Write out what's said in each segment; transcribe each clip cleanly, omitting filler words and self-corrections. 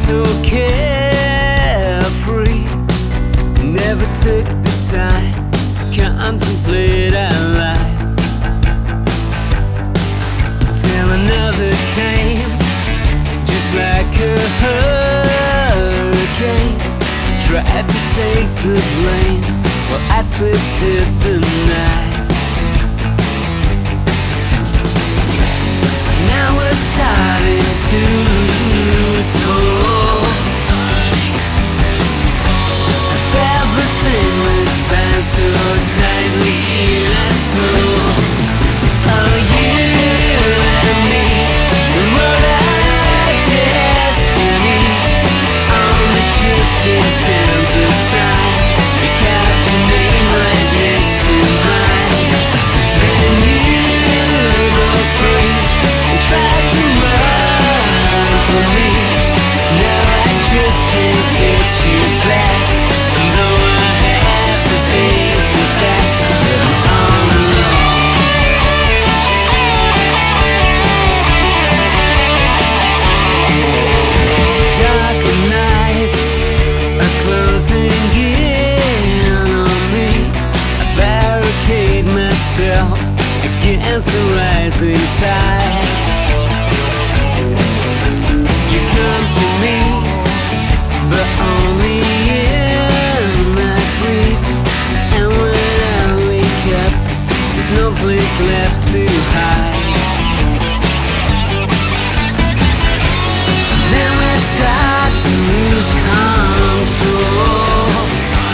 so carefree. Never took the time to contemplate our life, till another came, just like a hurricane. Tried to take the blame, well, I twisted the knife. Now we're starting to lose hope of everything that binds so tightly in our souls. Oh, you and me, we wrote our destiny on the shifting sands of time. You carved your name right next to mine. Then you broke free and tried to run from me. Now I just can't get you back, and though I have to face the fact that I'm all alone. Darker nights are closing in on me. I barricade myself against the rising tide. You come to me, but only in my sleep. And when I wake up, there's no place left to hide. Then we start to lose control.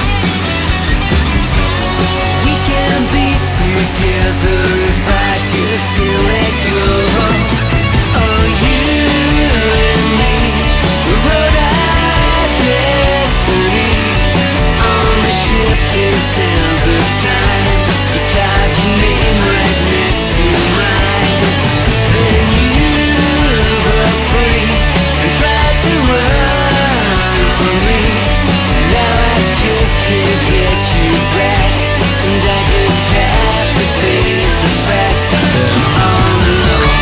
We can be together if I just can't let go. Oh, you and me, we wrote our destiny on the shifting sands of time. You carved your name right next to mine. Then you broke free and tried to run from me. Now I just can't get you back, and I just have to face the fact that I'm all alone.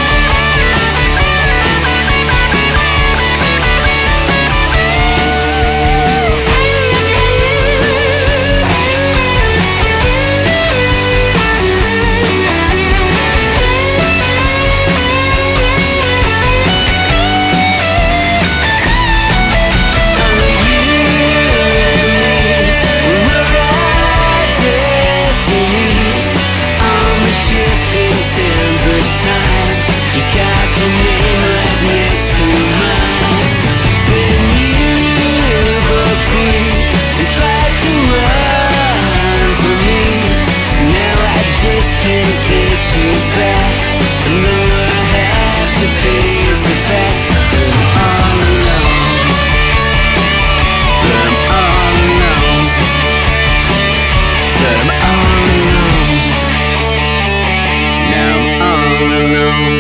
You carved your name right next to mine. Then you broke free and tried to run from me. Now I just can't get you back, and though I have to face the fact that I'm all alone, that I'm all alone, that I'm all alone. Now I'm all alone.